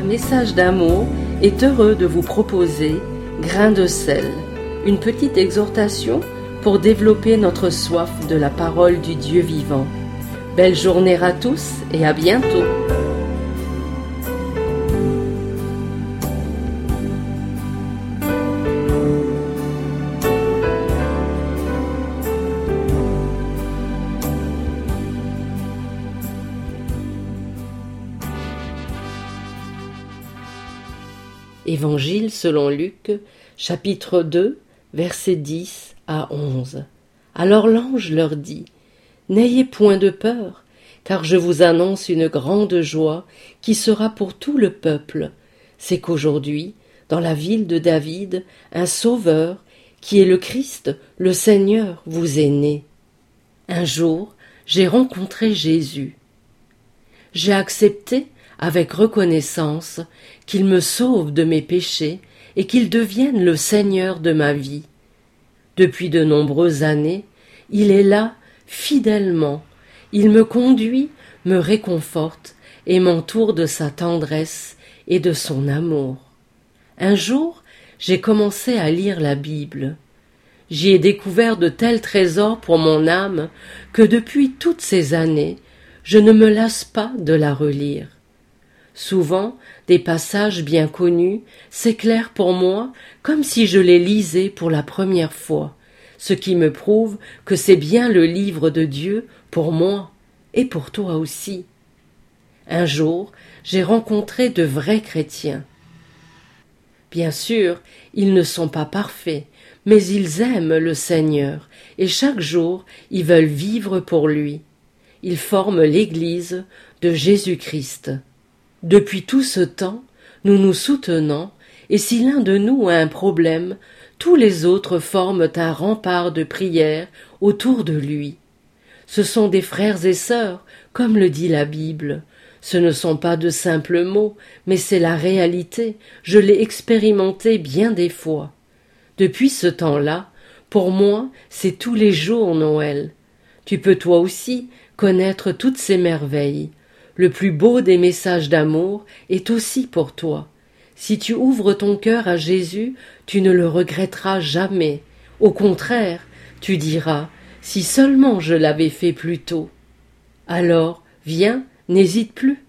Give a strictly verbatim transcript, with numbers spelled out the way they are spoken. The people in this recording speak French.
Message d'amour est heureux de vous proposer Grain de sel, une petite exhortation pour développer notre soif de la parole du Dieu vivant. Belle journée à tous et à bientôt. Évangile selon Luc, chapitre deux, versets dix à onze. Alors l'ange leur dit : N'ayez point de peur, car je vous annonce une grande joie qui sera pour tout le peuple. C'est qu'aujourd'hui, dans la ville de David, un Sauveur, qui est le Christ, le Seigneur, vous est né. Un jour, j'ai rencontré Jésus. J'ai accepté avec reconnaissance qu'il me sauve de mes péchés et qu'il devienne le Seigneur de ma vie. Depuis de nombreuses années, il est là, fidèlement. Il me conduit, me réconforte et m'entoure de sa tendresse et de son amour. Un jour, j'ai commencé à lire la Bible. J'y ai découvert de tels trésors pour mon âme que depuis toutes ces années, je ne me lasse pas de la relire. Souvent, des passages bien connus s'éclairent pour moi comme si je les lisais pour la première fois, ce qui me prouve que c'est bien le livre de Dieu pour moi et pour toi aussi. Un jour, j'ai rencontré de vrais chrétiens. Bien sûr, ils ne sont pas parfaits, mais ils aiment le Seigneur et chaque jour, ils veulent vivre pour lui. Ils forment l'Église de Jésus-Christ. Depuis tout ce temps, nous nous soutenons, et si l'un de nous a un problème, tous les autres forment un rempart de prière autour de lui. Ce sont des frères et sœurs, comme le dit la Bible. Ce ne sont pas de simples mots, mais c'est la réalité. Je l'ai expérimenté bien des fois. Depuis ce temps-là, pour moi, c'est tous les jours Noël. Tu peux toi aussi connaître toutes ces merveilles. Le plus beau des messages d'amour est aussi pour toi. Si tu ouvres ton cœur à Jésus, tu ne le regretteras jamais. Au contraire, tu diras « Si seulement je l'avais fait plus tôt ». Alors, viens, n'hésite plus.